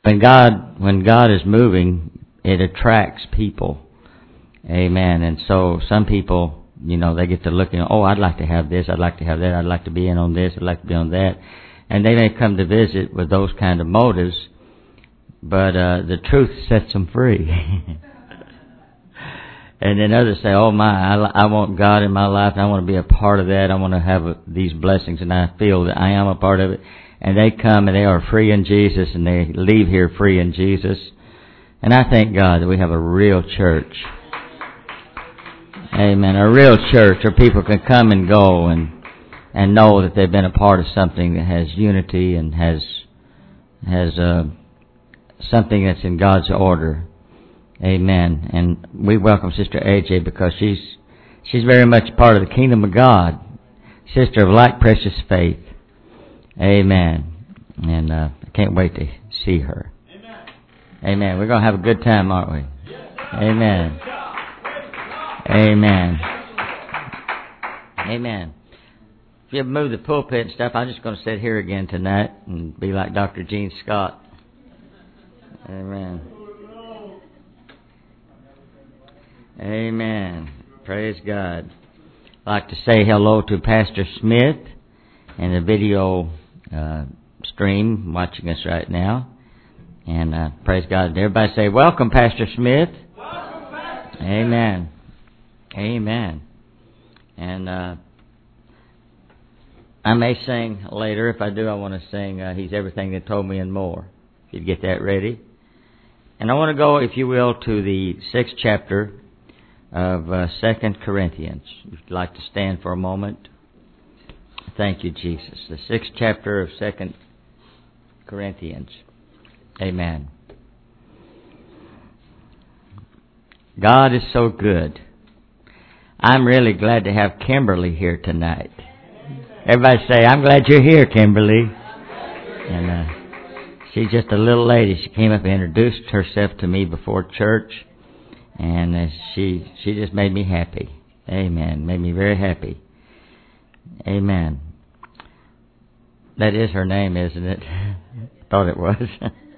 when God is moving, it attracts people. Amen. And so some people, they get to looking, I'd like to have this, I'd like to have that, I'd like to be in on this, I'd like to be on that. And they may come to visit with those kind of motives, but the truth sets them free. And then others say, I want God in my life, and I want to be a part of that, I want to have these blessings, and I feel that I am a part of it. And they come and they are free in Jesus, and they leave here free in Jesus. And I thank God that we have a real church. Amen. A real church where people can come and go and know that they've been a part of something that has unity and has something that's in God's order. Amen. And we welcome Sister AJ because she's very much part of the kingdom of God. Sister of like precious faith. Amen. And I can't wait to see her. Amen. We're going to have a good time, aren't we? Amen. Amen. Amen. If you ever move the pulpit and stuff, I'm just going to sit here again tonight and be like Dr. Gene Scott. Amen. Amen. Praise God. I'd like to say hello to Pastor Smith and the video stream watching us right now. And praise God. Everybody say, welcome, Pastor Smith. Welcome, Pastor. Amen. Amen. And I may sing later. If I do, I want to sing He's Everything That Told Me and More. If you'd get that ready. And I want to go, if you will, to the 6th chapter of 2 Corinthians. If you'd like to stand for a moment. Thank you, Jesus. The 6th chapter of 2 Corinthians. Amen. God is so good. I'm really glad to have Kimberly here tonight. Everybody say, I'm glad you're here, Kimberly. And she's just a little lady. She came up and introduced herself to me before church. And she just made me happy. Amen. Made me very happy. Amen. That is her name, isn't it? Thought it was.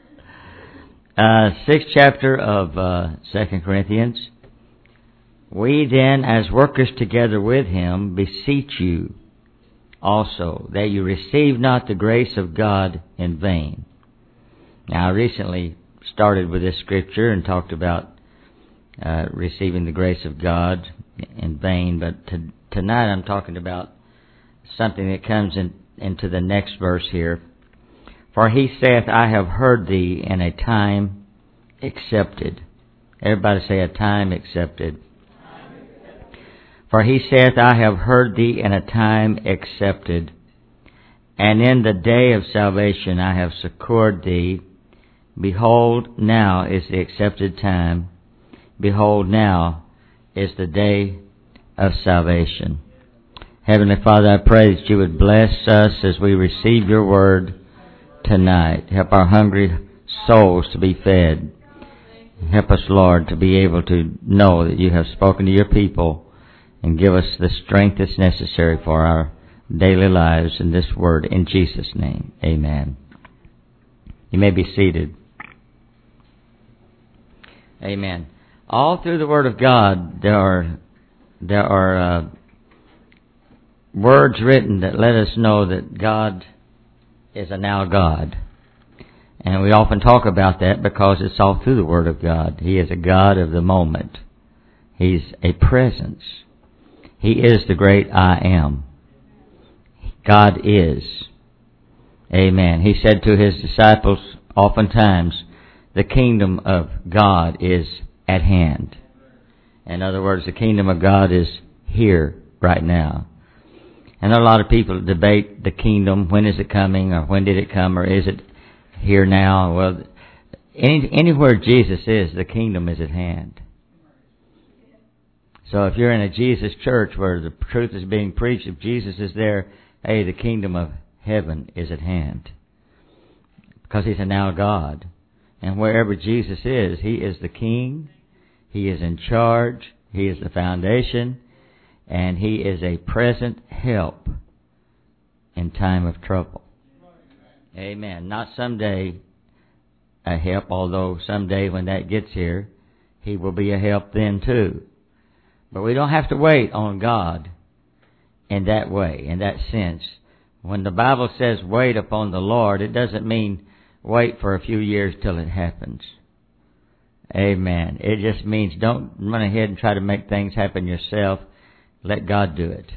6th chapter of 2 Corinthians. We then, as workers together with him, beseech you also that you receive not the grace of God in vain. Now, I recently started with this scripture and talked about receiving the grace of God in vain, but tonight I'm talking about something that comes into the next verse here. For he saith, I have heard thee in a time accepted. Everybody say, a time accepted. For he saith, I have heard thee in a time accepted, and in the day of salvation I have succored thee. Behold, now is the accepted time. Behold, now is the day of salvation. Heavenly Father, I pray that you would bless us as we receive your word tonight. Help our hungry souls to be fed. Help us, Lord, to be able to know that you have spoken to your people and give us the strength that's necessary for our daily lives in this word. In Jesus' name, amen. You may be seated. Amen. All through the Word of God, there are words written that let us know that God is a now God. And we often talk about that because it's all through the Word of God. He is a God of the moment. He's a presence. He is the great I am. God is. Amen. He said to his disciples oftentimes, the kingdom of God is at hand. In other words, the kingdom of God is here right now. And a lot of people debate the kingdom. When is it coming, or when did it come, or is it here now? Well, anywhere Jesus is, the kingdom is at hand. So if you're in a Jesus church where the truth is being preached, if Jesus is there, hey, the kingdom of heaven is at hand. Because he's a now God. And wherever Jesus is, he is the king. He is in charge. He is the foundation. And he is a present help in time of trouble. Amen. Not someday a help, although someday when that gets here, He will be a help then too. But we don't have to wait on God in that way, in that sense. When the Bible says wait upon the Lord, it doesn't mean wait for a few years till it happens. Amen. It just means don't run ahead and try to make things happen yourself. Let God do it.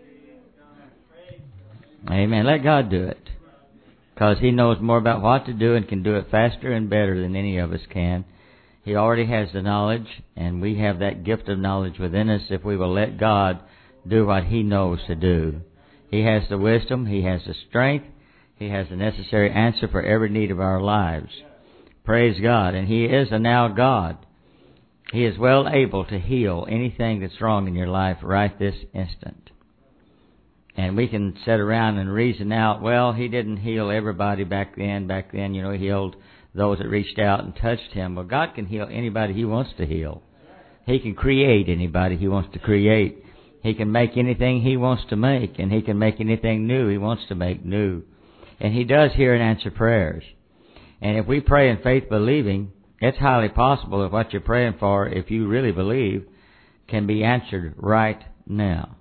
Amen. Let God do it. Because He knows more about what to do and can do it faster and better than any of us can. He already has the knowledge, and we have that gift of knowledge within us if we will let God do what He knows to do. He has the wisdom, He has the strength, He has the necessary answer for every need of our lives. Praise God. And He is a now God. He is well able to heal anything that's wrong in your life right this instant. And we can sit around and reason out, well, He didn't heal everybody back then. Back then, He healed those that reached out and touched Him. Well, God can heal anybody He wants to heal. He can create anybody He wants to create. He can make anything He wants to make, and He can make anything new He wants to make new. And He does hear and answer prayers. And if we pray in faith believing, it's highly possible that what you're praying for, if you really believe, can be answered right now.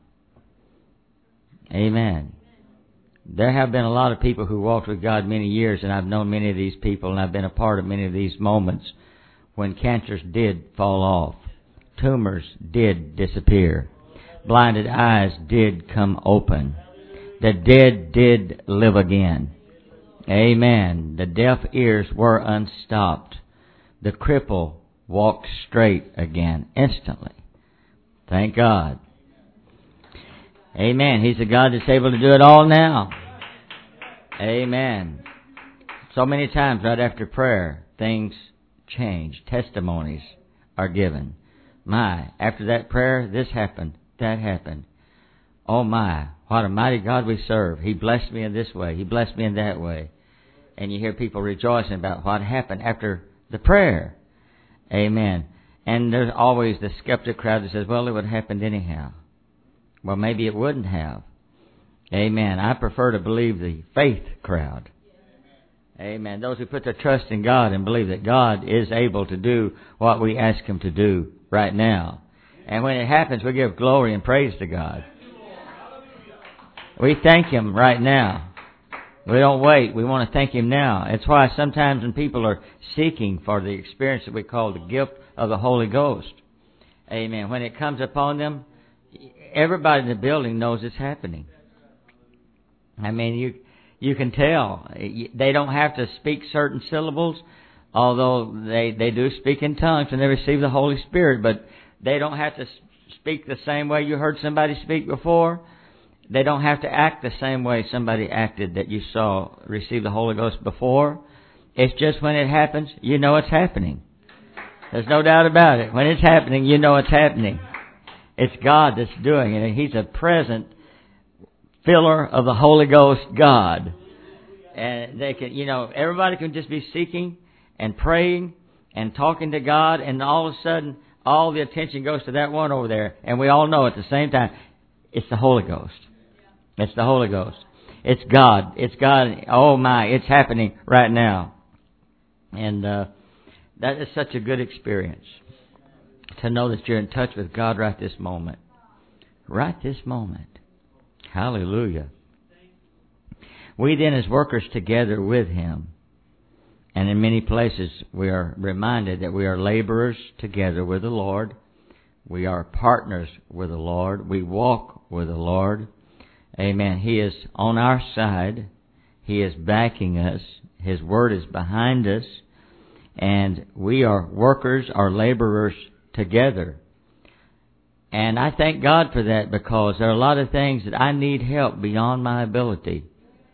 Amen. There have been a lot of people who walked with God many years, and I've known many of these people, and I've been a part of many of these moments when cancers did fall off. Tumors did disappear. Blinded eyes did come open. The dead did live again. Amen. The deaf ears were unstopped. The cripple walked straight again instantly. Thank God. Amen. He's a God that's able to do it all now. Amen. So many times right after prayer, things change. Testimonies are given. My, after that prayer, this happened, that happened. Oh my, what a mighty God we serve. He blessed me in this way. He blessed me in that way. And you hear people rejoicing about what happened after the prayer. Amen. And there's always the skeptic crowd that says, well, it would have happened anyhow. Well, maybe it wouldn't have. Amen. I prefer to believe the faith crowd. Amen. Those who put their trust in God and believe that God is able to do what we ask Him to do right now. And when it happens, we give glory and praise to God. We thank Him right now. We don't wait. We want to thank Him now. It's why sometimes when people are seeking for the experience that we call the gift of the Holy Ghost, amen, when it comes upon them, everybody in the building knows it's happening. I mean, you can tell. They don't have to speak certain syllables, although they do speak in tongues when they receive the Holy Spirit, but they don't have to speak the same way you heard somebody speak before. They don't have to act the same way somebody acted that you saw receive the Holy Ghost before. It's just when it happens, you know it's happening. There's no doubt about it. When it's happening, you know it's happening. It's God that's doing it, and He's a present filler of the Holy Ghost God. And they can, everybody can just be seeking and praying and talking to God, and all of a sudden, all the attention goes to that one over there, and we all know at the same time, it's the Holy Ghost. It's the Holy Ghost. It's God. It's God. Oh my, it's happening right now. And that is such a good experience to know that you're in touch with God right this moment. Right this moment. Hallelujah. We then as workers together with Him, and in many places we are reminded that we are laborers together with the Lord. We are partners with the Lord. We walk with the Lord. Amen. He is on our side. He is backing us. His Word is behind us. And we are workers or laborers together. And I thank God for that, because there are a lot of things that I need help beyond my ability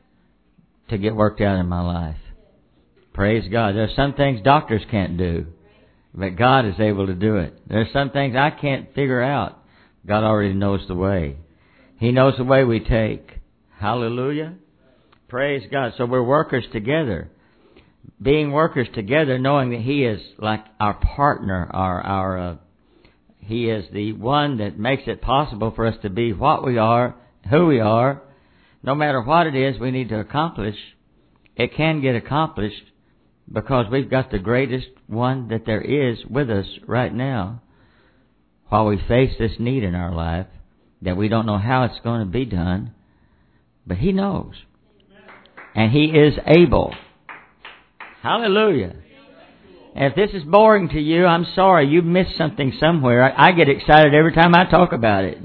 to get worked out in my life. Praise God. There are some things doctors can't do, but God is able to do it. There are some things I can't figure out. God already knows the way. He knows the way we take. Hallelujah. Praise God. So we're workers together. Being workers together, knowing that He is like our partner, He is the one that makes it possible for us to be what we are, who we are. No matter what it is we need to accomplish, it can get accomplished because we've got the greatest one that there is with us right now while we face this need in our life that we don't know how it's going to be done, but He knows. And He is able. Hallelujah. And if this is boring to you, I'm sorry. You've missed something somewhere. I get excited every time I talk about it.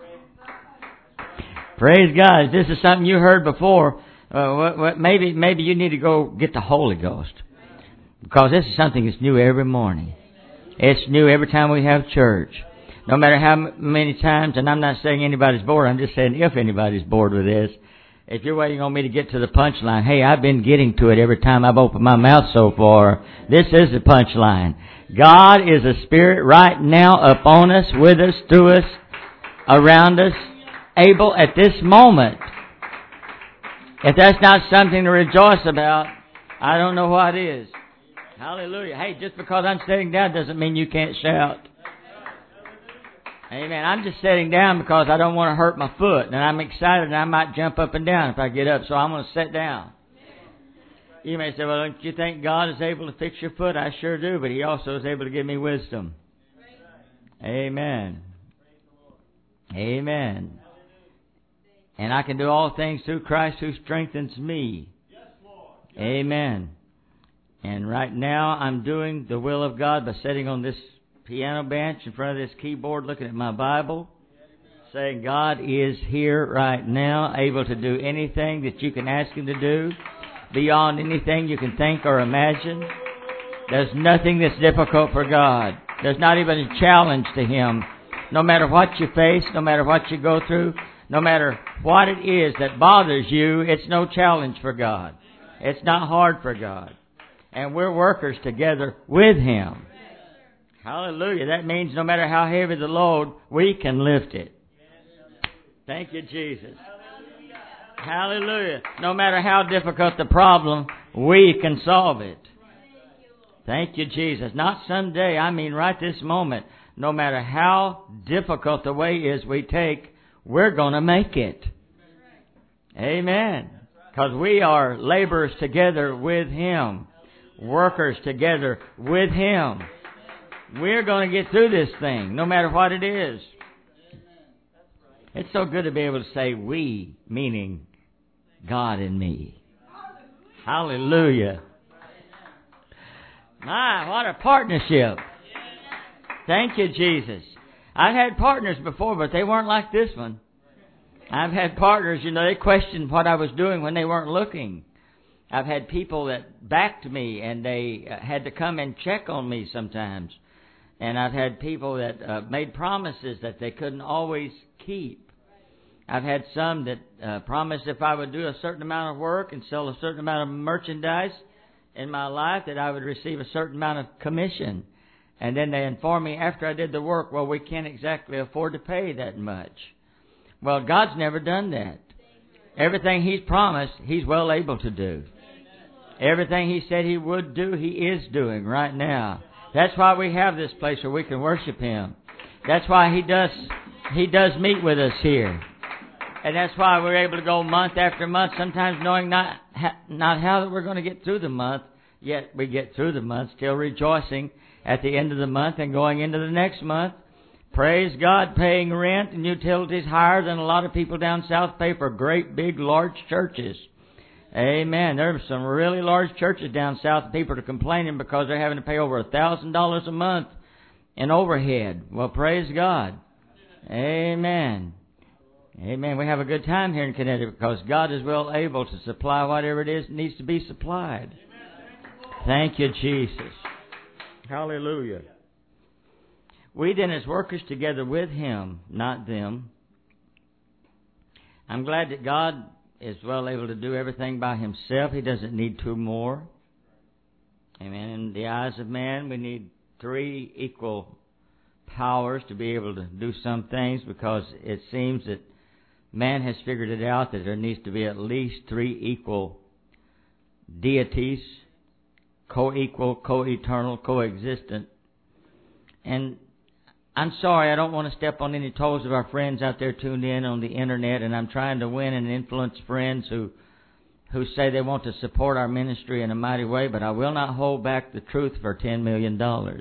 Praise God. If this is something you heard before, maybe you need to go get the Holy Ghost. Because this is something that's new every morning. It's new every time we have church. No matter how many times, and I'm not saying anybody's bored, I'm just saying if anybody's bored with this, if you're waiting on me to get to the punchline, hey, I've been getting to it every time I've opened my mouth so far. This is the punchline. God is a Spirit right now upon us, with us, through us, around us, able at this moment. If that's not something to rejoice about, I don't know what is. Hallelujah. Hey, just because I'm sitting down doesn't mean you can't shout. Amen. I'm just sitting down because I don't want to hurt my foot. And I'm excited and I might jump up and down if I get up. So I'm going to sit down. You may say, well, don't you think God is able to fix your foot? I sure do. But He also is able to give me wisdom. Amen. Amen. And I can do all things through Christ who strengthens me. Amen. And right now I'm doing the will of God by sitting on this piano bench in front of this keyboard looking at my Bible, saying God is here right now, able to do anything that you can ask Him to do, beyond anything you can think or imagine. There's nothing that's difficult for God. There's not even a challenge to Him. No matter what you face, no matter what you go through, no matter what it is that bothers you, it's no challenge for God. It's not hard for God. And we're workers together with Him. Hallelujah. That means no matter how heavy the load, we can lift it. Thank you, Jesus. Hallelujah. No matter how difficult the problem, we can solve it. Thank you, Jesus. Not someday, I mean right this moment. No matter how difficult the way is we take, we're going to make it. Amen. Because we are laborers together with Him. Workers together with Him. We're going to get through this thing, no matter what it is. It's so good to be able to say we, meaning God and me. Hallelujah. My, what a partnership. Thank you, Jesus. I've had partners before, but they weren't like this one. I've had partners, they questioned what I was doing when they weren't looking. I've had people that backed me and they had to come and check on me sometimes. And I've had people that made promises that they couldn't always keep. I've had some that promised if I would do a certain amount of work and sell a certain amount of merchandise in my life that I would receive a certain amount of commission. And then they informed me after I did the work, well, we can't exactly afford to pay that much. Well, God's never done that. Everything He's promised, He's well able to do. Everything He said He would do, He is doing right now. That's why we have this place where we can worship Him. That's why He does meet with us here. And that's why we're able to go month after month, sometimes knowing not how that we're going to get through the month, yet we get through the month, still rejoicing at the end of the month and going into the next month. Praise God, paying rent and utilities higher than a lot of people down south pay for great, big, large churches. Amen. There are some really large churches down south. People are complaining because they're having to pay over $1,000 a month in overhead. Well, praise God. Amen. Amen. We have a good time here in Connecticut because God is well able to supply whatever it is that needs to be supplied. Thank you, Jesus. Hallelujah. We then as workers together with Him, not them. I'm glad that God is well able to do everything by Himself. He doesn't need two more. Amen. In the eyes of man, we need three equal powers to be able to do some things, because it seems that man has figured it out that there needs to be at least three equal deities, co-equal, co-eternal, co-existent. And I'm sorry, I don't want to step on any toes of our friends out there tuned in on the internet, and I'm trying to win and influence friends who say they want to support our ministry in a mighty way, but I will not hold back the truth for $10 million. Now,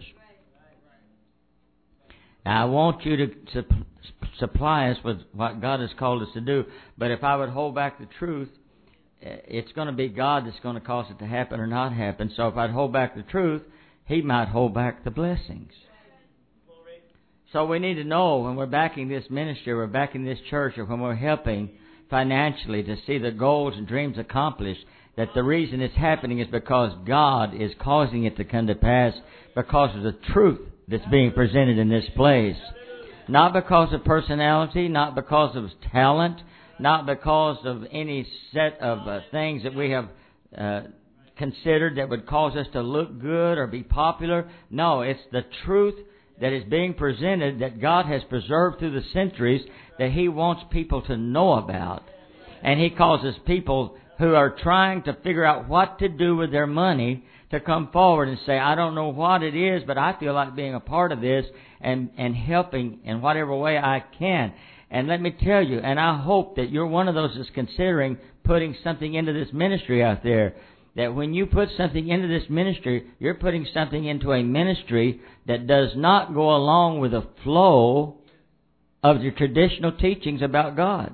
I want you to supply us with what God has called us to do, but if I would hold back the truth, it's going to be God that's going to cause it to happen or not happen. So if I'd hold back the truth, He might hold back the blessings. So we need to know when we're backing this ministry, we're backing this church, or when we're helping financially to see the goals and dreams accomplished, that the reason it's happening is because God is causing it to come to pass because of the truth that's being presented in this place. Not because of personality, not because of talent, not because of any set of things that we have considered that would cause us to look good or be popular. No, it's the truth that is being presented that God has preserved through the centuries that He wants people to know about. And He causes people who are trying to figure out what to do with their money to come forward and say, I don't know what it is, but I feel like being a part of this and helping in whatever way I can. And let me tell you, and I hope that you're one of those that's considering putting something into this ministry out there, that when you put something into this ministry, you're putting something into a ministry that does not go along with the flow of the traditional teachings about God.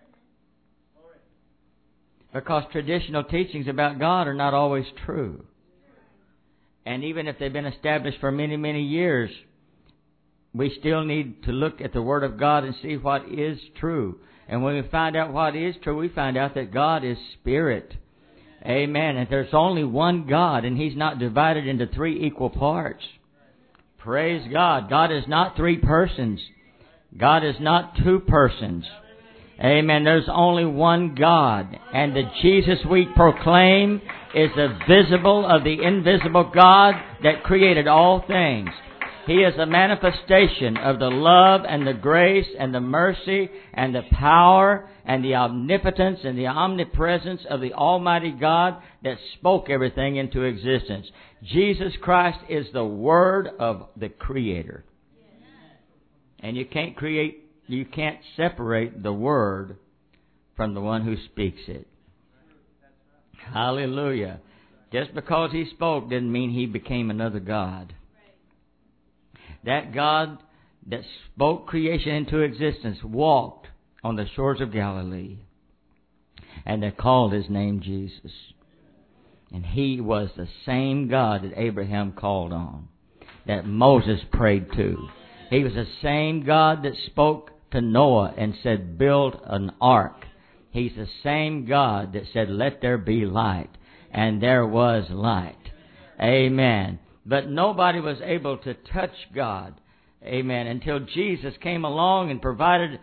Because traditional teachings about God are not always true. And even if they've been established for many, many years, we still need to look at the Word of God and see what is true. And when we find out what is true, we find out that God is Spirit. Amen. And there's only one God, and He's not divided into three equal parts. Praise God. God is not three persons. God is not two persons. Amen. There's only one God. And the Jesus we proclaim is the visible of the invisible God that created all things. He is a manifestation of the love and the grace and the mercy and the power and the omnipotence and the omnipresence of the Almighty God that spoke everything into existence. Jesus Christ is the Word of the Creator. And you can't separate the Word from the one who speaks it. Hallelujah. Just because He spoke didn't mean He became another God. That God that spoke creation into existence walked on the shores of Galilee. And they called His name Jesus. And He was the same God that Abraham called on, that Moses prayed to. He was the same God that spoke to Noah and said, build an ark. He's the same God that said, let there be light. And there was light. Amen. But nobody was able to touch God, amen, until Jesus came along and provided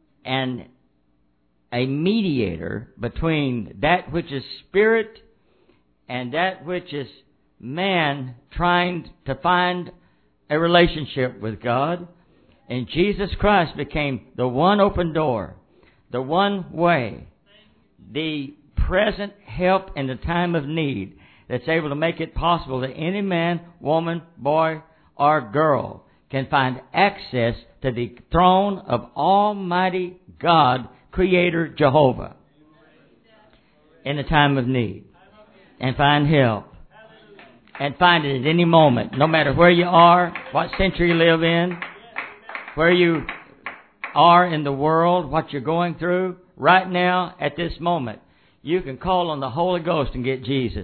a mediator between that which is spirit and that which is man trying to find a relationship with God. And Jesus Christ became the one open door, the one way, the present help in the time of need, that's able to make it possible that any man, woman, boy, or girl can find access to the throne of Almighty God, Creator Jehovah, in the time of need, and find help, and find it at any moment, no matter where you are, what century you live in, where you are in the world, what you're going through. Right now, at this moment, you can call on the Holy Ghost and get Jesus.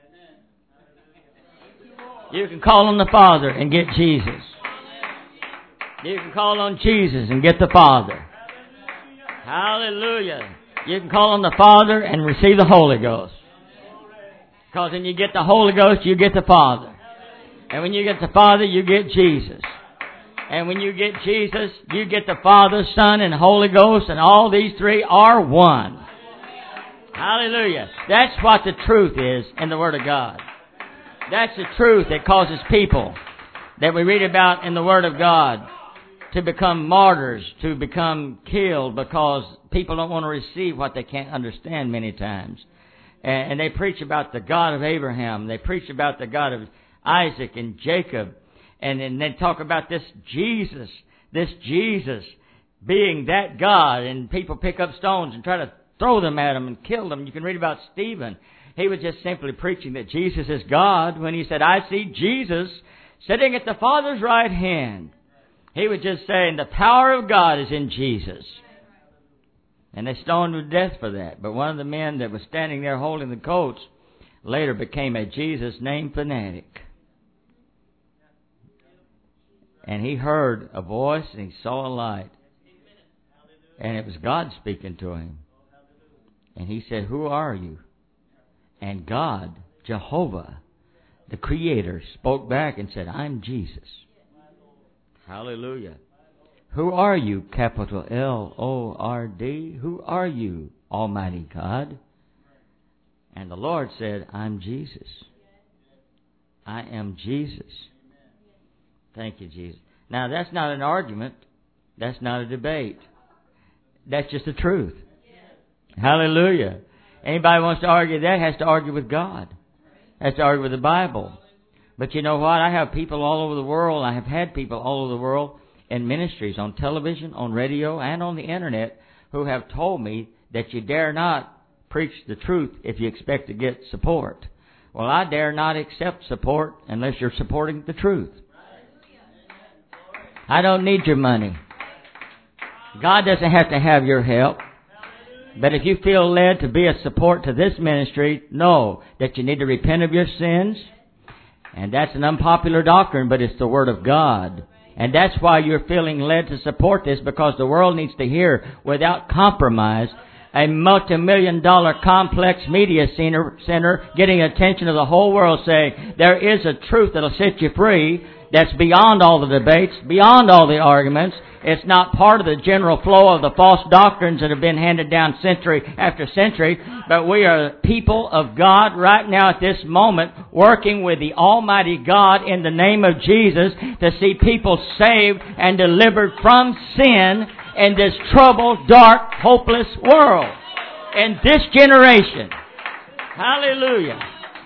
You can call on the Father and get Jesus. You can call on Jesus and get the Father. Hallelujah. You can call on the Father and receive the Holy Ghost. Because when you get the Holy Ghost, you get the Father. And when you get the Father, you get Jesus. And when you get Jesus, you get the Father, Son, and Holy Ghost. And all these three are one. Hallelujah. That's what the truth is in the Word of God. That's the truth that causes people that we read about in the Word of God to become martyrs, to become killed because people don't want to receive what they can't understand many times. And they preach about the God of Abraham. They preach about the God of Isaac and Jacob. And then they talk about this Jesus being that God. And people pick up stones and try to throw them at them and kill them. You can read about Stephen. He was just simply preaching that Jesus is God when he said, I see Jesus sitting at the Father's right hand. He was just saying the power of God is in Jesus. And they stoned him to death for that. But one of the men that was standing there holding the coats later became a Jesus name fanatic. And he heard a voice and he saw a light. And it was God speaking to him. And he said, who are you? And God, Jehovah, the Creator, spoke back and said, I'm Jesus. Hallelujah. Who are you, capital Lord? Who are you, Almighty God? And the Lord said, I'm Jesus. I am Jesus. Thank you, Jesus. Now, that's not an argument. That's not a debate. That's just the truth. Hallelujah. Anybody wants to argue that has to argue with God. Has to argue with the Bible. But you know what? I have people all over the world. I have had people all over the world in ministries, on television, on radio, and on the internet who have told me that you dare not preach the truth if you expect to get support. Well, I dare not accept support unless you're supporting the truth. I don't need your money. God doesn't have to have your help. But if you feel led to be a support to this ministry, know that you need to repent of your sins. And that's an unpopular doctrine, but it's the Word of God. And that's why you're feeling led to support this, because the world needs to hear, without compromise, a multi-million-dollar complex media center getting attention of the whole world, saying there is a truth that'll set you free that's beyond all the debates, beyond all the arguments. It's not part of the general flow of the false doctrines that have been handed down century after century, but we are people of God right now at this moment, working with the Almighty God in the name of Jesus to see people saved and delivered from sin in this troubled, dark, hopeless world. In this generation. Hallelujah.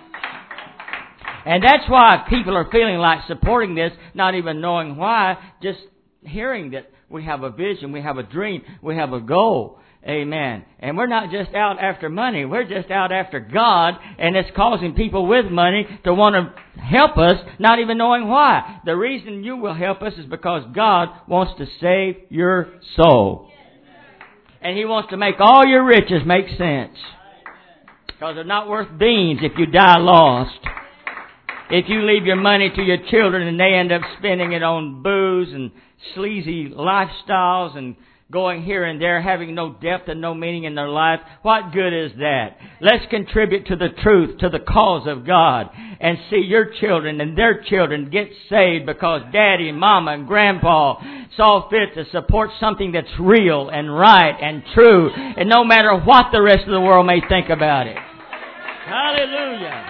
And that's why people are feeling like supporting this, not even knowing why, just hearing that we have a vision, we have a dream, we have a goal. Amen. And we're not just out after money, we're just out after God, and it's causing people with money to want to help us, not even knowing why. The reason you will help us is because God wants to save your soul. And He wants to make all your riches make sense. Because they're not worth beans if you die lost. If you leave your money to your children and they end up spending it on booze and sleazy lifestyles and going here and there, having no depth and no meaning in their life, what good is that? Let's contribute to the truth, to the cause of God, and see your children and their children get saved because Daddy and Mama and Grandpa saw fit to support something that's real and right and true, and no matter what the rest of the world may think about it. Hallelujah.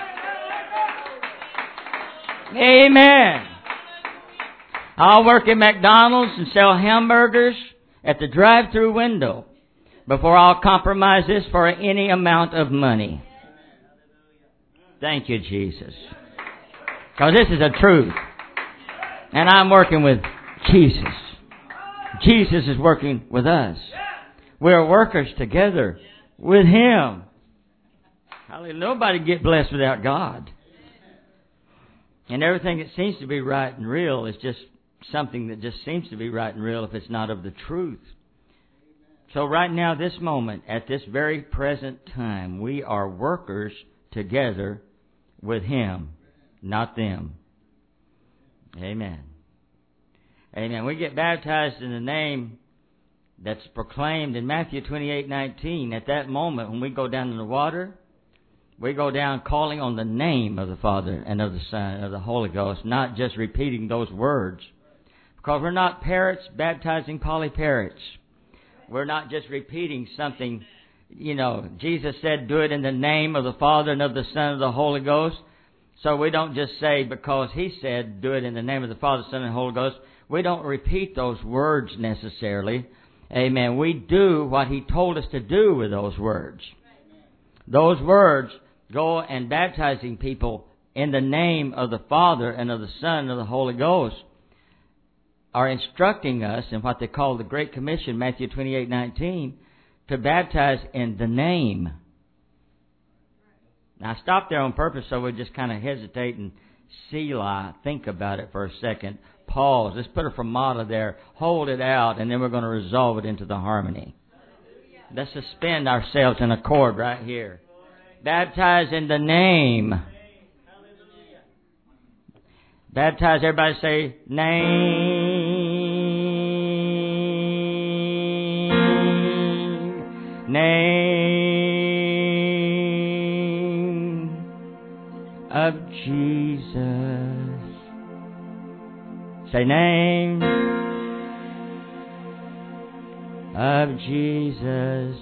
Amen. I'll work at McDonald's and sell hamburgers at the drive-through window before I'll compromise this for any amount of money. Thank you, Jesus. Because this is the truth. And I'm working with Jesus. Jesus is working with us. We're workers together with Him. Hallelujah. Nobody get blessed without God. And everything that seems to be right and real is just something that just seems to be right and real if it's not of the truth. So right now, this moment, at this very present time, we are workers together with Him, not them. Amen. Amen. We get baptized in the name that's proclaimed in Matthew 28:19. At that moment, when we go down in the water, we go down calling on the name of the Father and of the Son and of the Holy Ghost, not just repeating those words. Because we're not parrots baptizing Polly parrots. We're not just repeating something. You know, Jesus said, do it in the name of the Father and of the Son and of the Holy Ghost. So we don't just say because He said, do it in the name of the Father, Son, and the Holy Ghost. We don't repeat those words necessarily. Amen. We do what He told us to do with those words. Those words, go and baptizing people in the name of the Father and of the Son and of the Holy Ghost, are instructing us in what they call the Great Commission, Matthew 28:19, to baptize in the name. Now, I stopped there on purpose so we just kind of hesitate and Selah, think about it for a second. Pause. Let's put a fermata there. Hold it out, and then we're going to resolve it into the harmony. Let's suspend ourselves in a chord right here. Baptize in the name. Baptize, everybody say, name. Name of Jesus. Say, name of Jesus.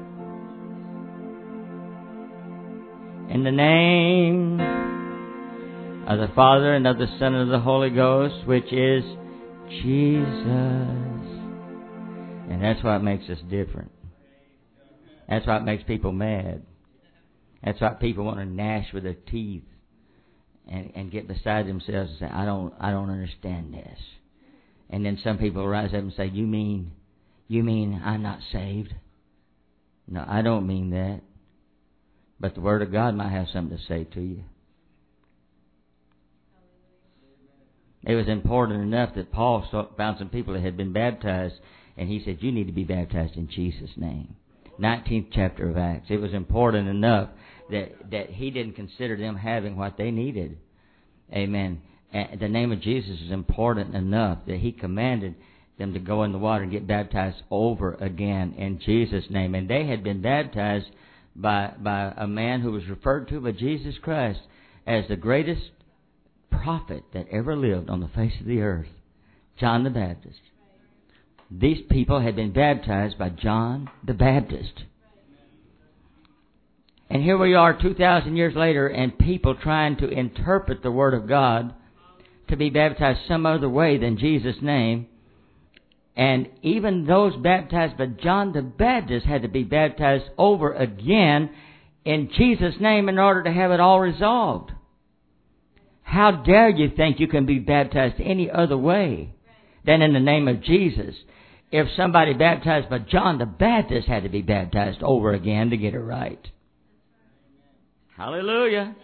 In the name of the Father and of the Son and of the Holy Ghost, which is Jesus. And that's what makes us different. That's what makes people mad. That's why people want to gnash with their teeth and get beside themselves and say, I don't understand this. And then some people rise up and say, You mean I'm not saved? No, I don't mean that. But the Word of God might have something to say to you. It was important enough that Paul found some people that had been baptized, and he said, you need to be baptized in Jesus' name. 19th chapter of Acts. It was important enough that he didn't consider them having what they needed. Amen. And the name of Jesus is important enough that he commanded them to go in the water and get baptized over again in Jesus' name. And they had been baptized by a man who was referred to by Jesus Christ as the greatest prophet that ever lived on the face of the earth, John the Baptist. These people had been baptized by John the Baptist. And here we are 2,000 years later, and people trying to interpret the Word of God to be baptized some other way than Jesus' name. And even those baptized by John the Baptist had to be baptized over again in Jesus' name in order to have it all resolved. How dare you think you can be baptized any other way than in the name of Jesus? If somebody baptized by John the Baptist had to be baptized over again to get it right. Hallelujah.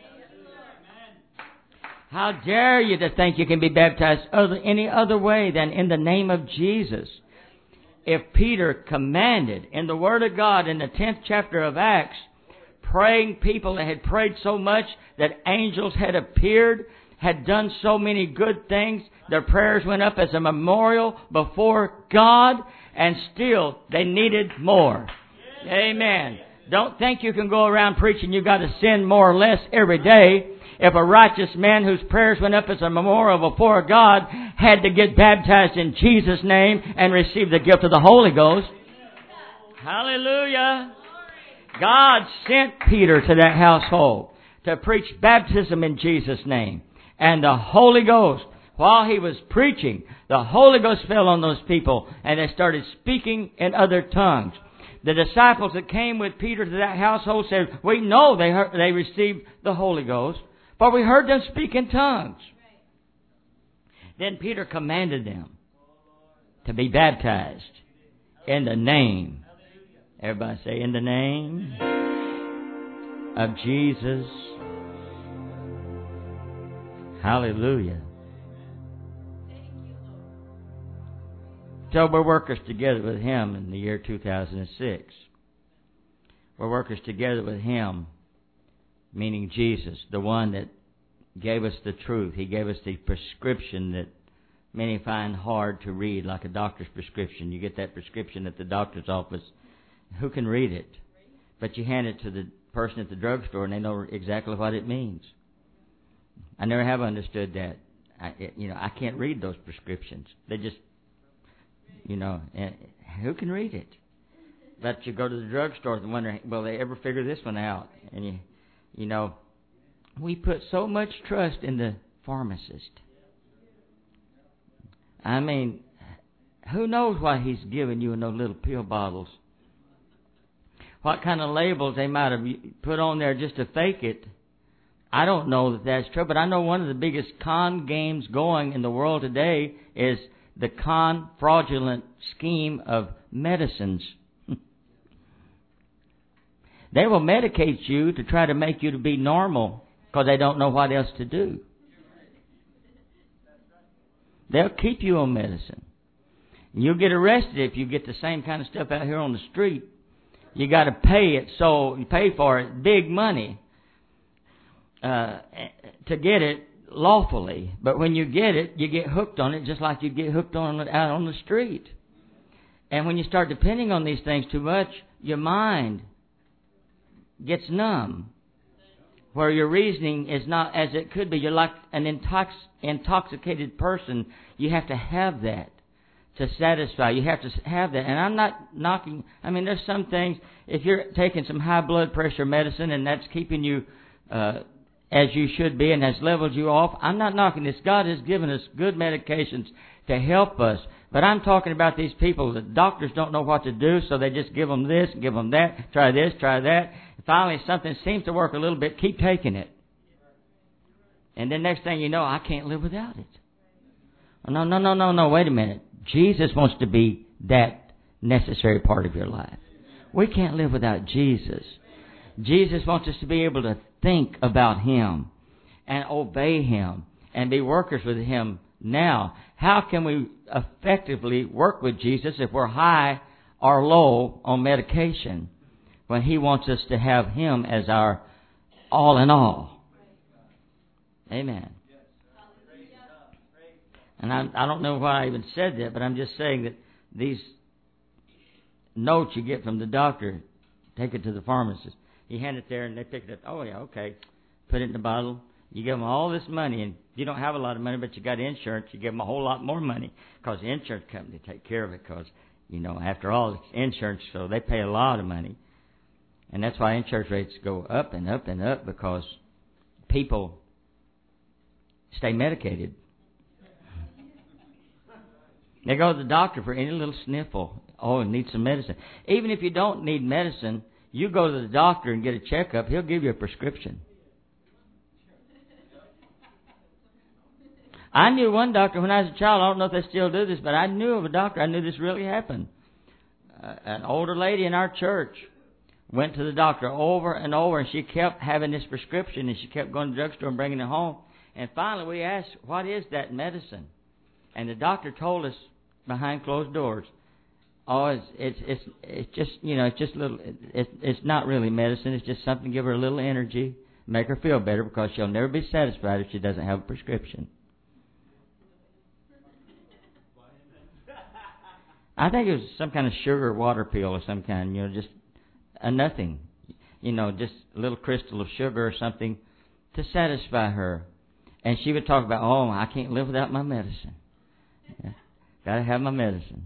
How dare you to think you can be baptized any other way than in the name of Jesus? If Peter commanded in the Word of God in the 10th chapter of Acts, praying people that had prayed so much that angels had appeared, had done so many good things, their prayers went up as a memorial before God, and still they needed more. Amen. Don't think you can go around preaching you've got to sin more or less every day. If a righteous man whose prayers went up as a memorial before God had to get baptized in Jesus' name and receive the gift of the Holy Ghost. Hallelujah. God sent Peter to that household to preach baptism in Jesus' name. And the Holy Ghost, while he was preaching, the Holy Ghost fell on those people and they started speaking in other tongues. The disciples that came with Peter to that household said, we know they received the Holy Ghost, but we heard them speak in tongues. Then Peter commanded them to be baptized in the name. Everybody say, in the name of Jesus. Hallelujah. So we're workers together with Him in the year 2006. We're workers together with Him, meaning Jesus, the one that gave us the truth. He gave us the prescription that many find hard to read, like a doctor's prescription. You get that prescription at the doctor's office. Who can read it? But you hand it to the person at the drugstore and they know exactly what it means. I never have understood that. I can't read those prescriptions. They just, who can read it? But you go to the drugstore and wonder, will they ever figure this one out? And we put so much trust in the pharmacist. I mean, who knows what he's giving you in those little pill bottles? What kind of labels they might have put on there just to fake it. I don't know that that's true, but I know one of the biggest con games going in the world today is the fraudulent scheme of medicines. They will medicate you to try to make you to be normal because they don't know what else to do. They'll keep you on medicine. You'll get arrested if you get the same kind of stuff out here on the street. You got to pay it, so you pay for it, big money, to get it lawfully. But when you get it, you get hooked on it just like you get hooked on it out on the street. And when you start depending on these things too much, your mind gets numb, where your reasoning is not as it could be. You're like an intoxicated person. You have to have that to satisfy. You have to have that. And I'm not knocking. I mean, there's some things, if you're taking some high blood pressure medicine and that's keeping you as you should be and has leveled you off, I'm not knocking this. God has given us good medications to help us. But I'm talking about these people. The doctors don't know what to do, so they just give them this, give them that, try this, try that. Finally, something seems to work a little bit, keep taking it. And then next thing you know, I can't live without it. No, wait a minute. Jesus wants to be that necessary part of your life. We can't live without Jesus. Jesus wants us to be able to think about Him and obey Him and be workers with Him now. How can we effectively work with Jesus if we're high or low on medication when He wants us to have Him as our all in all? Amen. And I don't know why I even said that, but I'm just saying that these notes you get from the doctor, take it to the pharmacist. You hand it there and they pick it up. Oh, yeah, okay. Put it in the bottle. You give them all this money, and you don't have a lot of money, but you got insurance. You give them a whole lot more money because the insurance company take care of it because, after all, it's insurance, so they pay a lot of money. And that's why insurance rates go up and up and up, because people stay medicated. They go to the doctor for any little sniffle. Oh, need some medicine. Even if you don't need medicine, you go to the doctor and get a checkup, he'll give you a prescription. I knew one doctor when I was a child. I don't know if they still do this, but I knew of a doctor. I knew this really happened. An older lady in our church went to the doctor over and over, and she kept having this prescription, and she kept going to the drugstore and bringing it home. And finally we asked, what is that medicine? And the doctor told us behind closed doors, oh, it's just, it's just little, it's not really medicine. It's just something to give her a little energy, make her feel better, because she'll never be satisfied if she doesn't have a prescription. I think it was some kind of sugar water pill of some kind, just a nothing, just a little crystal of sugar or something to satisfy her. And she would talk about, oh, I can't live without my medicine. Yeah, got to have my medicine.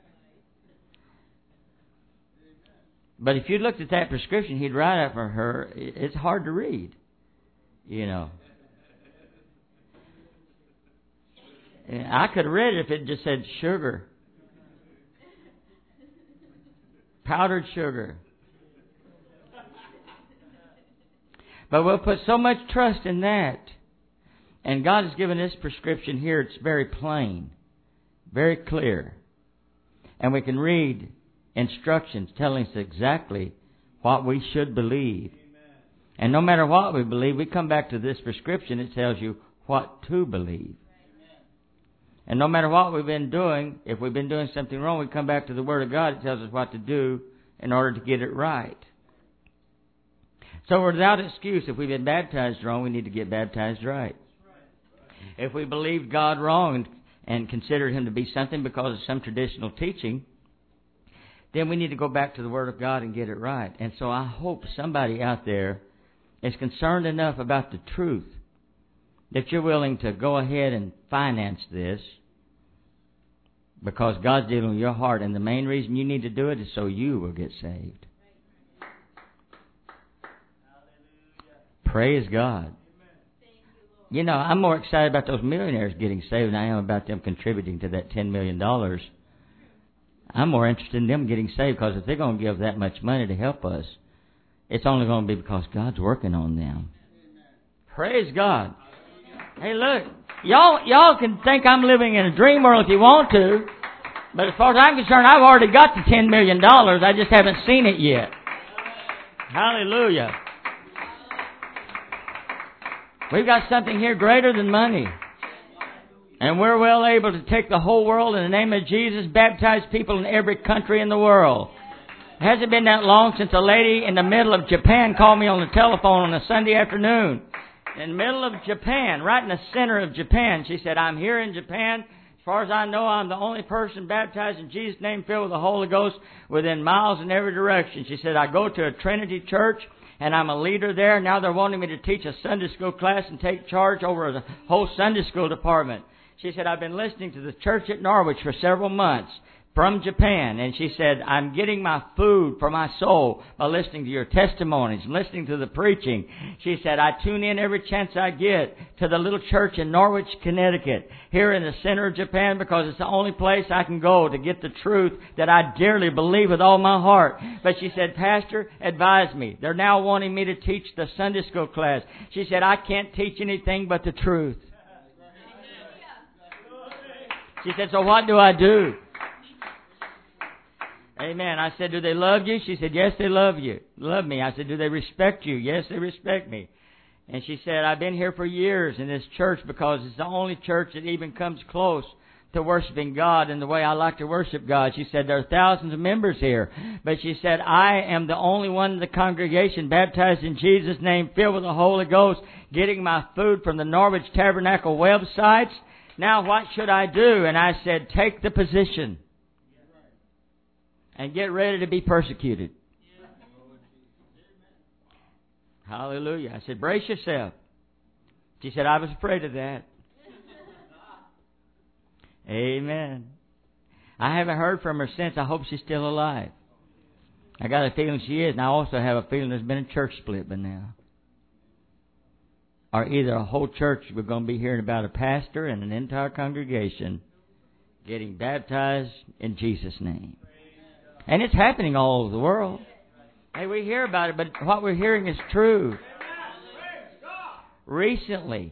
But if you looked at that prescription he'd write out for her, it's hard to read, And I could have read it if it just said sugar. Powdered sugar. But we'll put so much trust in that. And God has given this prescription here. It's very plain, very clear. And we can read instructions telling us exactly what we should believe. And no matter what we believe, we come back to this prescription. It tells you what to believe. And no matter what we've been doing, if we've been doing something wrong, we come back to the Word of God. It tells us what to do in order to get it right. So without excuse, if we've been baptized wrong, we need to get baptized right. If we believed God wrong and considered Him to be something because of some traditional teaching, then we need to go back to the Word of God and get it right. And so I hope somebody out there is concerned enough about the truth that you're willing to go ahead and finance this because God's dealing with your heart. And the main reason you need to do it is so you will get saved. Praise God. I'm more excited about those millionaires getting saved than I am about them contributing to that $10 million. I'm more interested in them getting saved, because if they're going to give that much money to help us, it's only going to be because God's working on them. Praise God. Hey, look, y'all can think I'm living in a dream world if you want to, but as far as I'm concerned, I've already got the $10 million. I just haven't seen it yet. Hallelujah. We've got something here greater than money. And we're well able to take the whole world in the name of Jesus, baptize people in every country in the world. It hasn't been that long since a lady in the middle of Japan called me on the telephone on a Sunday afternoon. In the middle of Japan, right in the center of Japan. She said, I'm here in Japan. As far as I know, I'm the only person baptized in Jesus' name, filled with the Holy Ghost, within miles in every direction. She said, I go to a Trinity church, and I'm a leader there. Now they're wanting me to teach a Sunday school class and take charge over the whole Sunday school department. She said, I've been listening to the church at Norwich for several months from Japan. And she said, I'm getting my food for my soul by listening to your testimonies, listening to the preaching. She said, I tune in every chance I get to the little church in Norwich, Connecticut, here in the center of Japan, because it's the only place I can go to get the truth that I dearly believe with all my heart. But she said, Pastor, advise me. They're now wanting me to teach the Sunday school class. She said, I can't teach anything but the truth. She said, so what do I do? Amen. I said, do they love you? She said, yes, they love you. Love me. I said, do they respect you? Yes, they respect me. And she said, I've been here for years in this church because it's the only church that even comes close to worshiping God in the way I like to worship God. She said, there are thousands of members here. But she said, I am the only one in the congregation baptized in Jesus' name, filled with the Holy Ghost, getting my food from the Norwich Tabernacle websites. Now what should I do? And I said, take the position and get ready to be persecuted. Hallelujah. I said, brace yourself. She said, I was afraid of that. Amen. I haven't heard from her since. I hope she's still alive. I got a feeling she is, and I also have a feeling there's been a church split by now. Or either a whole church, we're going to be hearing about a pastor and an entire congregation getting baptized in Jesus' name. And it's happening all over the world. Hey, we hear about it, but what we're hearing is true. Recently,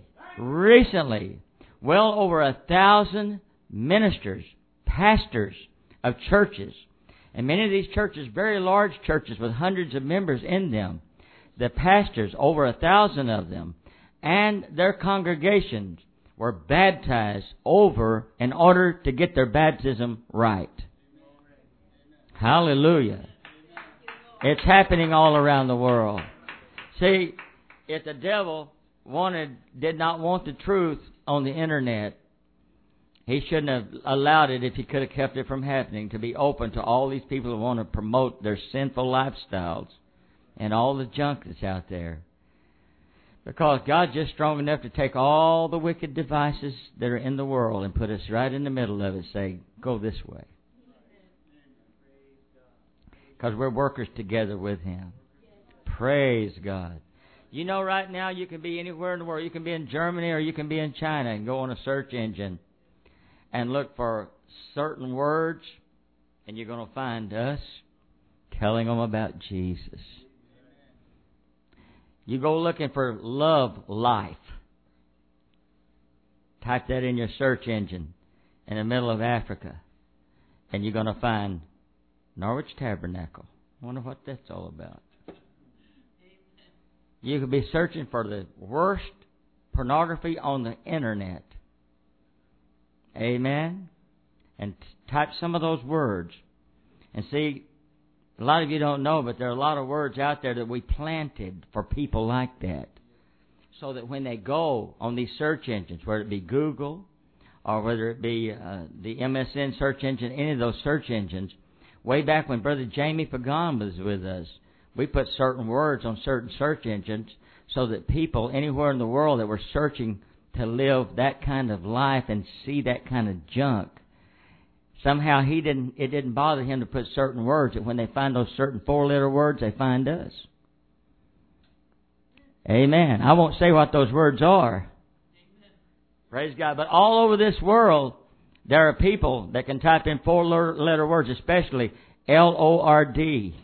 well over 1,000 ministers, pastors of churches, and many of these churches, very large churches with hundreds of members in them, the pastors, over 1,000 of them, and their congregations were baptized over in order to get their baptism right. Hallelujah. It's happening all around the world. See, if the devil did not want the truth on the internet, he shouldn't have allowed it if he could have kept it from happening, to be open to all these people who want to promote their sinful lifestyles and all the junk that's out there. Because God's just strong enough to take all the wicked devices that are in the world and put us right in the middle of it, say, go this way. Because we're workers together with Him. Praise God. You know, right now you can be anywhere in the world. You can be in Germany or you can be in China and go on a search engine and look for certain words, and you're going to find us telling them about Jesus. You go looking for love life. Type that in your search engine in the middle of Africa, and you're going to find Norwich Tabernacle. I wonder what that's all about. You could be searching for the worst pornography on the internet. Amen? And type some of those words. And see, a lot of you don't know, but there are a lot of words out there that we planted for people like that. So that when they go on these search engines, whether it be Google or whether it be the MSN search engine, any of those search engines, way back when Brother Jamie Pagan was with us, we put certain words on certain search engines so that people anywhere in the world that were searching to live that kind of life and see that kind of junk, somehow it didn't bother him to put certain words, that when they find those certain 4-letter words, they find us. Amen. I won't say what those words are. Praise God. But all over this world, there are people that can type in 4-letter words, especially LORD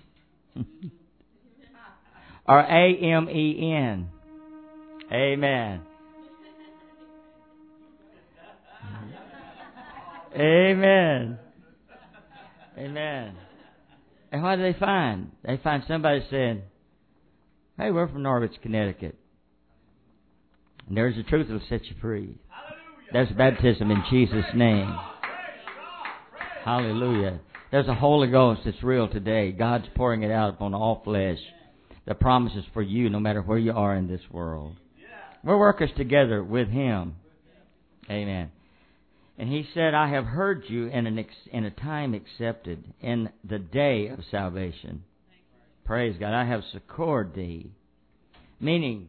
or AMEN. Amen. Amen. Amen. And what do they find? They find somebody saying, Hey, we're from Norwich, Connecticut. And there's the truth that will set you free. There's baptism in Jesus' name. Hallelujah. There's a Holy Ghost that's real today. God's pouring it out upon all flesh. The promises for you no matter where you are in this world. We're workers together with Him. Amen. And He said, I have heard you in a time accepted, in the day of salvation. Praise God. I have succored thee. Meaning,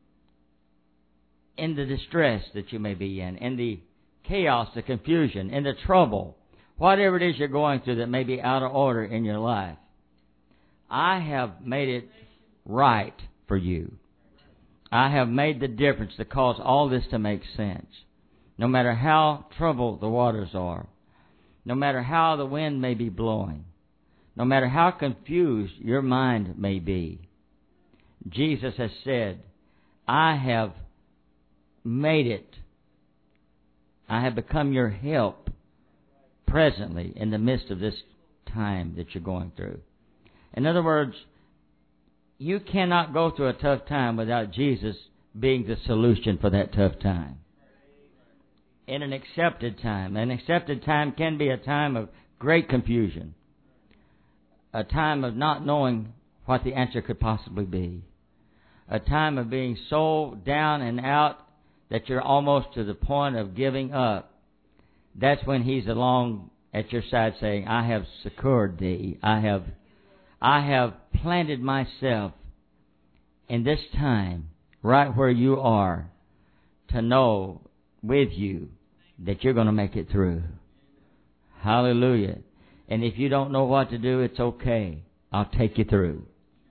in the distress that you may be in the chaos, the confusion, in the trouble, whatever it is you're going through that may be out of order in your life, I have made it right for you. I have made the difference to cause all this to make sense. No matter how troubled the waters are, no matter how the wind may be blowing, no matter how confused your mind may be, Jesus has said, I have made it. I have become your help presently in the midst of this time that you're going through. In other words, you cannot go through a tough time without Jesus being the solution for that tough time. In an accepted time. An accepted time can be a time of great confusion. A time of not knowing what the answer could possibly be. A time of being so down and out that you're almost to the point of giving up. That's when He's along at your side saying, I have succored thee. I have planted myself in this time, right where you are, to know with you that you're going to make it through. Hallelujah. And if you don't know what to do, it's okay. I'll take you through.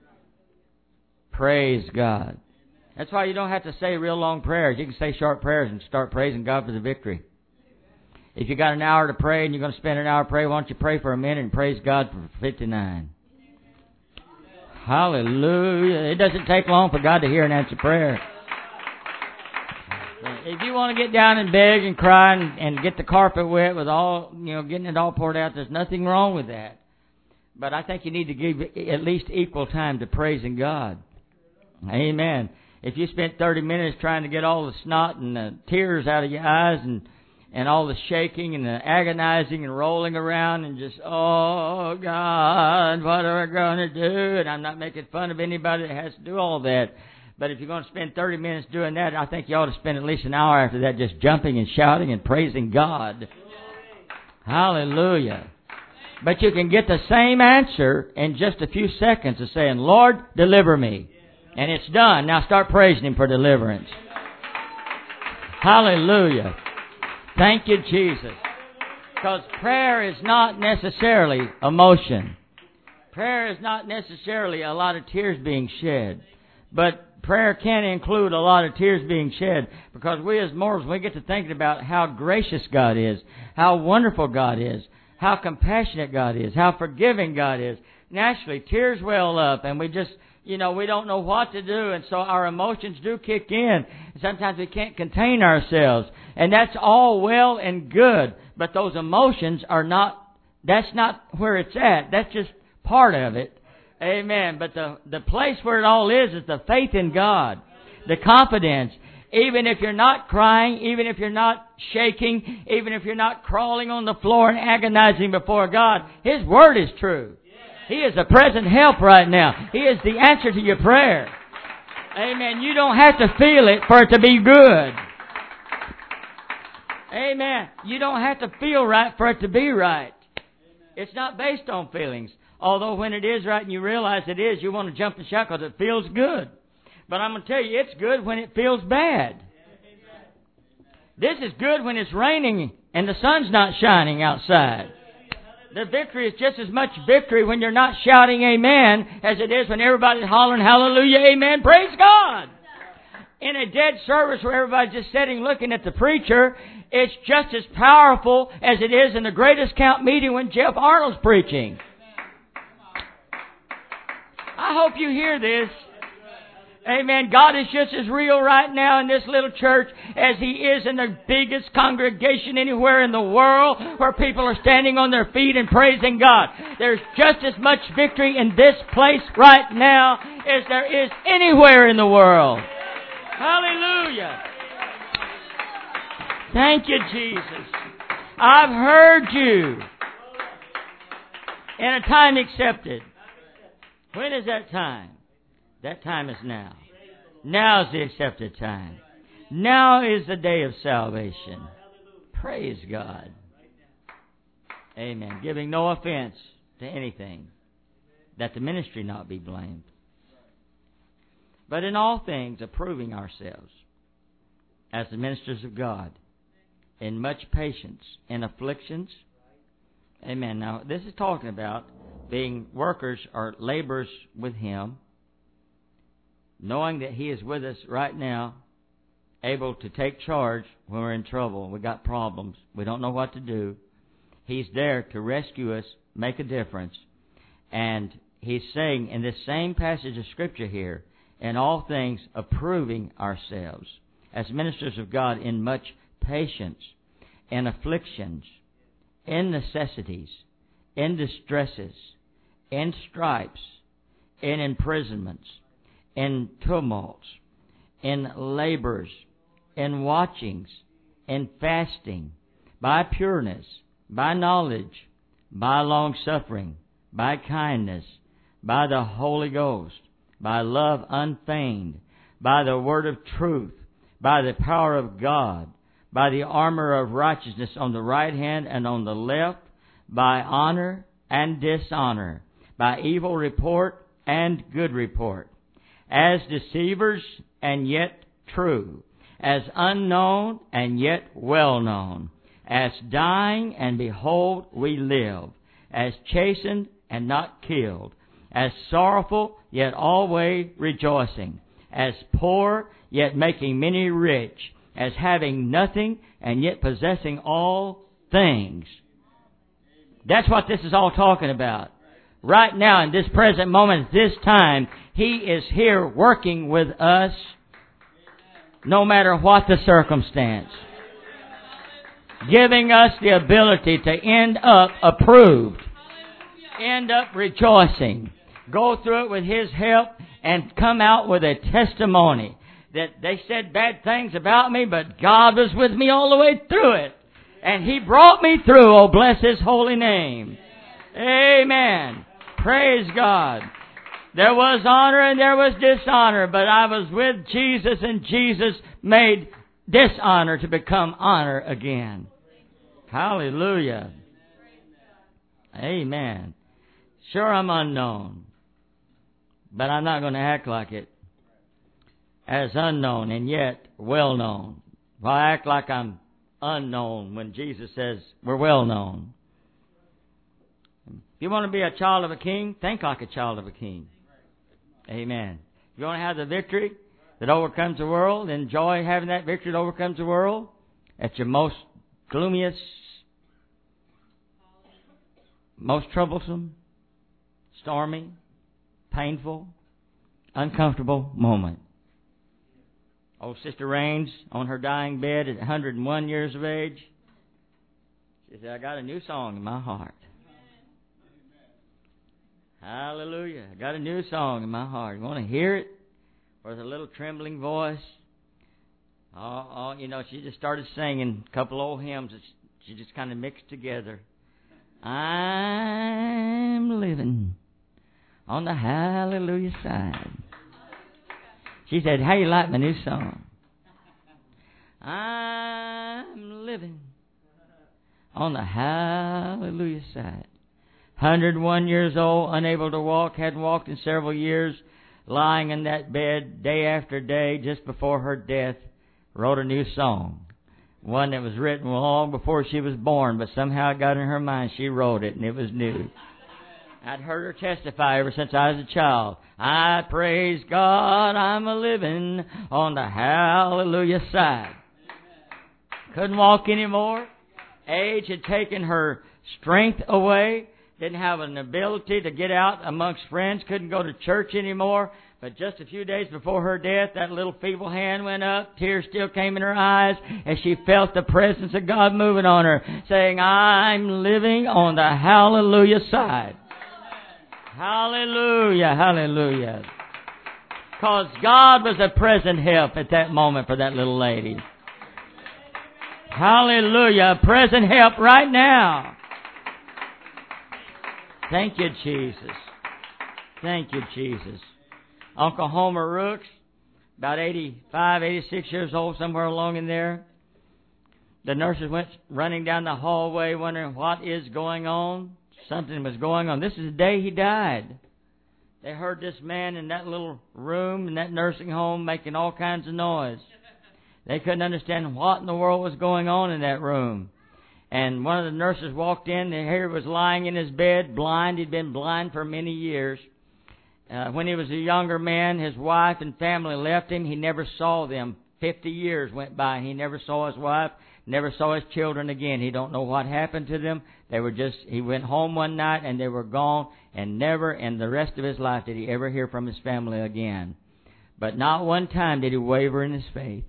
Praise God. That's why you don't have to say real long prayers. You can say short prayers and start praising God for the victory. If you got an hour to pray and you're going to spend an hour praying, why don't you pray for a minute and praise God for 59? Hallelujah. It doesn't take long for God to hear and answer prayer. If you want to get down and beg and cry and get the carpet wet with all, getting it all poured out, there's nothing wrong with that. But I think you need to give at least equal time to praising God. Amen. If you spent 30 minutes trying to get all the snot and the tears out of your eyes and all the shaking and the agonizing and rolling around and just, oh God, what are we going to do? And I'm not making fun of anybody that has to do all that. But if you're going to spend 30 minutes doing that, I think you ought to spend at least an hour after that just jumping and shouting and praising God. Hallelujah. But you can get the same answer in just a few seconds of saying, Lord, deliver me. And it's done. Now start praising Him for deliverance. Hallelujah. Thank you, Jesus. Because prayer is not necessarily emotion. Prayer is not necessarily a lot of tears being shed. But prayer can include a lot of tears being shed, because we as mortals, we get to thinking about how gracious God is, how wonderful God is, how compassionate God is, how forgiving God is. Naturally, tears well up, and we just, we don't know what to do, and so our emotions do kick in. Sometimes we can't contain ourselves, and that's all well and good, but those emotions that's not where it's at. That's just part of it. Amen. But the place where it all is the faith in God, the confidence. Even if you're not crying, even if you're not shaking, even if you're not crawling on the floor and agonizing before God, His Word is true. He is a present help right now. He is the answer to your prayer. Amen. You don't have to feel it for it to be good. Amen. You don't have to feel right for it to be right. It's not based on feelings. Although when it is right and you realize it is, you want to jump and shout because it feels good. But I'm going to tell you, it's good when it feels bad. This is good when it's raining and the sun's not shining outside. The victory is just as much victory when you're not shouting amen as it is when everybody's hollering hallelujah, amen, praise God. In a dead service where everybody's just sitting looking at the preacher, it's just as powerful as it is in the greatest count meeting when Jeff Arnold's preaching. I hope you hear this. Amen. God is just as real right now in this little church as He is in the biggest congregation anywhere in the world where people are standing on their feet and praising God. There's just as much victory in this place right now as there is anywhere in the world. Hallelujah. Thank you, Jesus. I've heard you. And a time accepted. When is that time? That time is now. Now is the accepted time. Now is the day of salvation. Praise God. Amen. Giving no offense to anything, that the ministry not be blamed. But in all things, approving ourselves as the ministers of God, in much patience, in afflictions. Amen. Now, this is talking about being workers or laborers with Him, knowing that He is with us right now, able to take charge when we're in trouble, we got problems, we don't know what to do. He's there to rescue us, make a difference. And He's saying in this same passage of Scripture here, in all things approving ourselves as ministers of God in much patience, in afflictions, in necessities, in distresses, in stripes, in imprisonments, in tumults, in labors, in watchings, in fasting, by pureness, by knowledge, by long-suffering, by kindness, by the Holy Ghost, by love unfeigned, by the word of truth, by the power of God, by the armor of righteousness on the right hand and on the left, by honor and dishonor, by evil report and good report, as deceivers and yet true, as unknown and yet well known, as dying and behold we live, as chastened and not killed, as sorrowful yet always rejoicing, as poor yet making many rich, as having nothing and yet possessing all things. That's what this is all talking about. Right now, in this present moment, this time, He is here working with us no matter what the circumstance. Giving us the ability to end up approved. End up rejoicing. Go through it with His help and come out with a testimony that they said bad things about me, but God was with me all the way through it. And He brought me through. Oh, bless His holy name. Amen. Praise God. There was honor and there was dishonor, but I was with Jesus, and Jesus made dishonor to become honor again. Hallelujah. Amen. Sure, I'm unknown, but I'm not going to act like it. As unknown and yet well known. Well, I act like I'm unknown when Jesus says we're well known. If you want to be a child of a king, think like a child of a king. Amen. If you want to have the victory that overcomes the world, enjoy having that victory that overcomes the world at your most gloomiest, most troublesome, stormy, painful, uncomfortable moment. Old Sister Raines, on her dying bed at 101 years of age, she said, I got a new song in my heart. Hallelujah. I got a new song in my heart. You want to hear it? With a little trembling voice. She just started singing a couple old hymns that she just kind of mixed together. I'm living on the hallelujah side. She said, how you like my new song? I'm living on the hallelujah side. 101 years old, unable to walk, hadn't walked in several years, lying in that bed day after day just before her death, wrote a new song. One that was written long before she was born, but somehow it got in her mind. She wrote it, and it was new. I'd heard her testify ever since I was a child. I praise God, I'm a living on the hallelujah side. Couldn't walk anymore. Age had taken her strength away. Didn't have an ability to get out amongst friends. Couldn't go to church anymore. But just a few days before her death, that little feeble hand went up. Tears still came in her eyes as she felt the presence of God moving on her, saying, I'm living on the hallelujah side. Hallelujah, hallelujah. Because God was a present help at that moment for that little lady. Hallelujah, a present help right now. Thank you, Jesus. Thank you, Jesus. Uncle Homer Rooks, about 85, 86 years old, somewhere along in there. The nurses went running down the hallway wondering what is going on. Something was going on. This is the day he died. They heard this man in that little room in that nursing home making all kinds of noise. They couldn't understand what in the world was going on in that room. And one of the nurses walked in. He was lying in his bed, blind. He'd been blind for many years. When he was a younger man, his wife and family left him. He never saw them. 50 years went by, and he never saw his wife, never saw his children again. He don't know what happened to them. He went home one night, and they were gone, and never in the rest of his life did he ever hear from his family again. But not one time did he waver in his faith.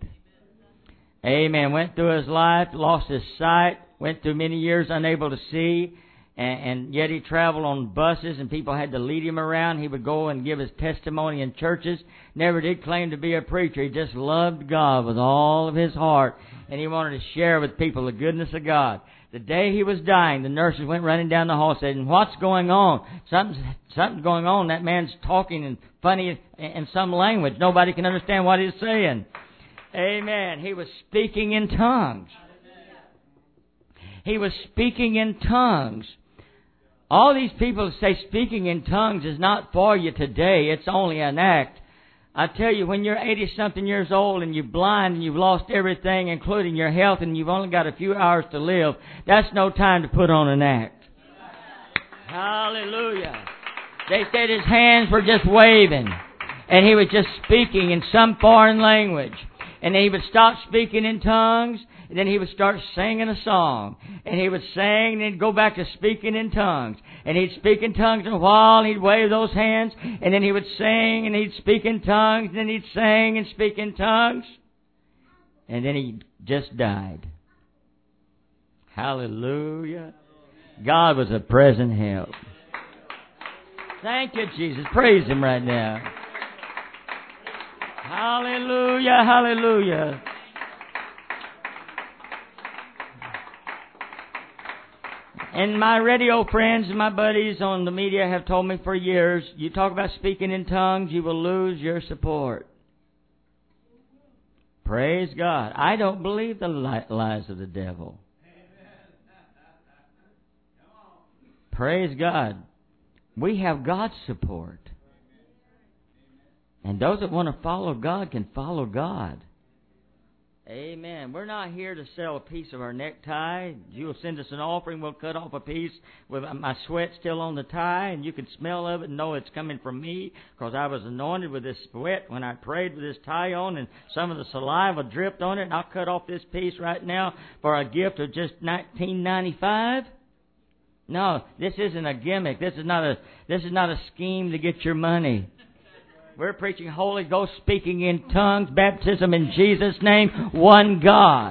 Amen. Went through his life, lost his sight, went through many years unable to see, and yet he traveled on buses and people had to lead him around. He would go and give his testimony in churches. Never did claim to be a preacher. He just loved God with all of his heart, and he wanted to share with people the goodness of God. The day he was dying, the nurses went running down the hall saying, what's going on? Something's going on. That man's talking and funny in some language. Nobody can understand what he's saying. Amen. He was speaking in tongues. He was speaking in tongues. All these people say speaking in tongues is not for you today. It's only an act. I tell you, when you're 80-something years old and you're blind and you've lost everything, including your health, and you've only got a few hours to live, that's no time to put on an act. Hallelujah. They said his hands were just waving, and he was just speaking in some foreign language. And then he would stop speaking in tongues, and then he would start singing a song. And he would sing, and then go back to speaking in tongues. And he'd speak in tongues a while, and he'd wave those hands, and then he would sing, and he'd speak in tongues, and then he'd sing and speak in tongues. And then he just died. Hallelujah. God was a present help. Thank you, Jesus. Praise Him right now. Hallelujah, hallelujah. And my radio friends and my buddies on the media have told me for years, you talk about speaking in tongues, you will lose your support. Praise God. I don't believe the lies of the devil. Praise God. We have God's support. And those that want to follow God can follow God. Amen. We're not here to sell a piece of our necktie. You'll send us an offering, we'll cut off a piece with my sweat still on the tie, and you can smell of it and know it's coming from me, because I was anointed with this sweat when I prayed with this tie on, and some of the saliva dripped on it, and I'll cut off this piece right now for a gift of just $19.95. No, this isn't a gimmick. This is not a scheme to get your money. We're preaching Holy Ghost, speaking in tongues, baptism in Jesus' name, one God.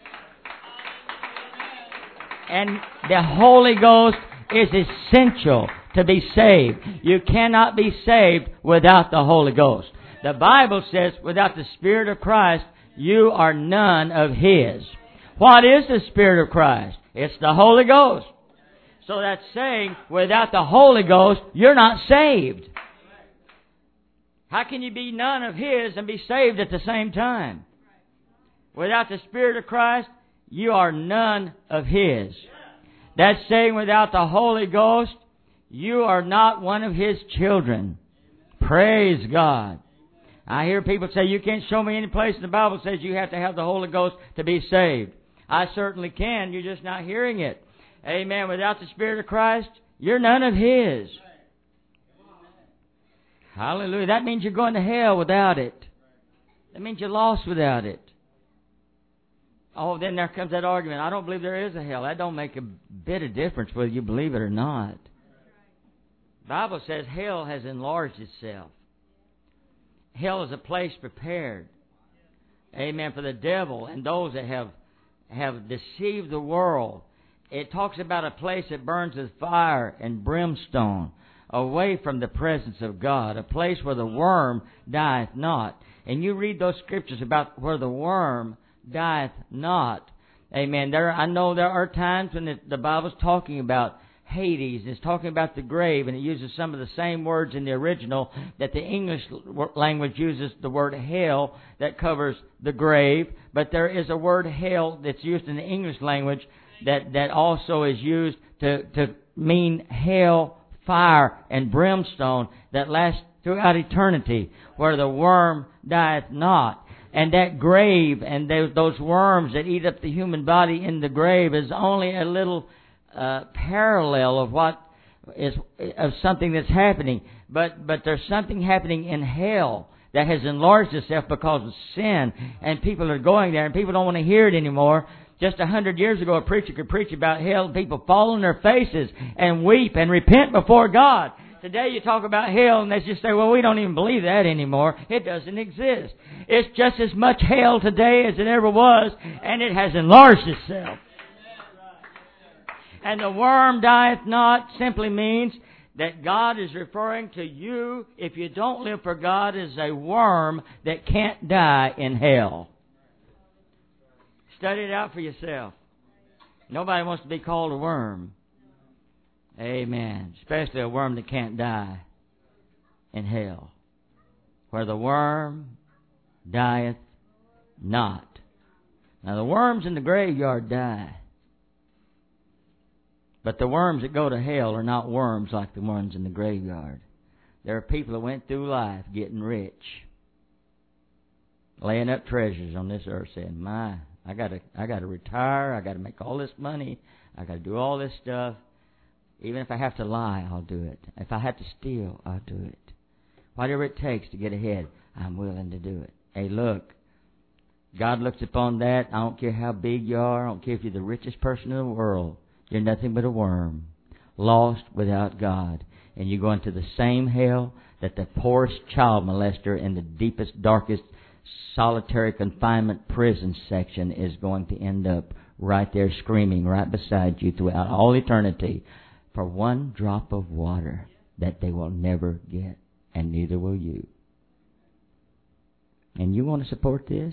And the Holy Ghost is essential to be saved. You cannot be saved without the Holy Ghost. The Bible says, without the Spirit of Christ, you are none of His. What is the Spirit of Christ? It's the Holy Ghost. So that's saying, without the Holy Ghost, you're not saved. How can you be none of His and be saved at the same time? Without the Spirit of Christ, you are none of His. That's saying without the Holy Ghost, you are not one of His children. Praise God. I hear people say, you can't show me any place in the Bible that says you have to have the Holy Ghost to be saved. I certainly can. You're just not hearing it. Amen. Without the Spirit of Christ, you're none of His. Hallelujah. That means you're going to hell without it. That means you're lost without it. Oh, then there comes that argument. I don't believe there is a hell. That don't make a bit of difference whether you believe it or not. The Bible says hell has enlarged itself. hell is a place prepared. Amen. For the devil and those that have deceived the world. It talks about a place that burns with fire and brimstone, away from the presence of God, a place where the worm dieth not. And you read those scriptures about where the worm dieth not. Amen. I know there are times when the Bible's talking about Hades, it's talking about the grave, and it uses some of the same words in the original that the English language uses, the word hell, that covers the grave. But there is a word hell that's used in the English language that also is used to mean hell, fire, and brimstone that lasts throughout eternity, where the worm dieth not. And that grave and those worms that eat up the human body in the grave is only a little parallel of what is of something that's happening. But there's something happening in hell that has enlarged itself because of sin, and people are going there, and people don't want to hear it anymore. Just 100 years ago, a preacher could preach about hell, and people fall on their faces and weep and repent before God. Today you talk about hell, and they just say, well, we don't even believe that anymore. It doesn't exist. It's just as much hell today as it ever was, and it has enlarged itself. And the worm dieth not simply means that God is referring to you, if you don't live for God, as a worm that can't die in hell. Study it out for yourself. Nobody wants to be called a worm. Amen. Especially a worm that can't die in hell, where the worm dieth not. Now the worms in the graveyard die. But the worms that go to hell are not worms like the ones in the graveyard. There are people that went through life getting rich, laying up treasures on this earth, saying, I gotta retire, I gotta make all this money, I gotta do all this stuff. Even if I have to lie, I'll do it. If I have to steal, I'll do it. Whatever it takes to get ahead, I'm willing to do it. Hey, look, God looks upon that. I don't care how big you are. I don't care if you're the richest person in the world. You're nothing but a worm, lost without God. And you go into the same hell that the poorest child molester in the deepest, darkest, solitary confinement prison section is going to end up right there screaming right beside you throughout all eternity for one drop of water that they will never get, and neither will you. And you want to support this?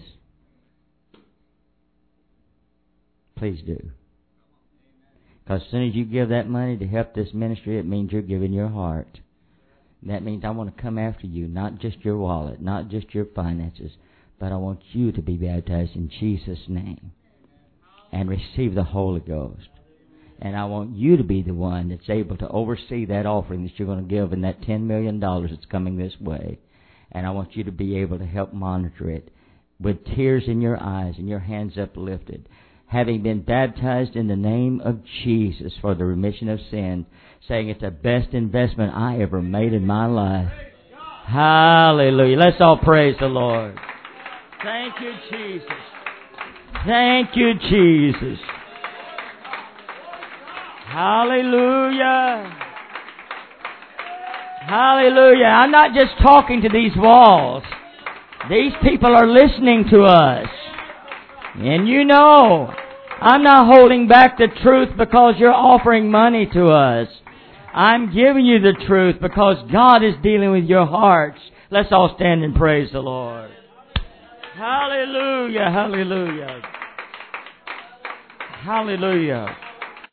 Please do. Because as soon as you give that money to help this ministry, it means you're giving your heart. And that means I want to come after you, not just your wallet, not just your finances, but I want you to be baptized in Jesus' name and receive the Holy Ghost. And I want you to be the one that's able to oversee that offering that you're going to give in that $10 million that's coming this way. And I want you to be able to help monitor it with tears in your eyes and your hands uplifted, having been baptized in the name of Jesus for the remission of sin, saying it's the best investment I ever made in my life. Hallelujah. Let's all praise the Lord. Thank you, Jesus. Thank you, Jesus. Hallelujah. Hallelujah. I'm not just talking to these walls. These people are listening to us. And you know, I'm not holding back the truth because you're offering money to us. I'm giving you the truth because God is dealing with your hearts. Let's all stand and praise the Lord. Hallelujah, hallelujah. Hallelujah.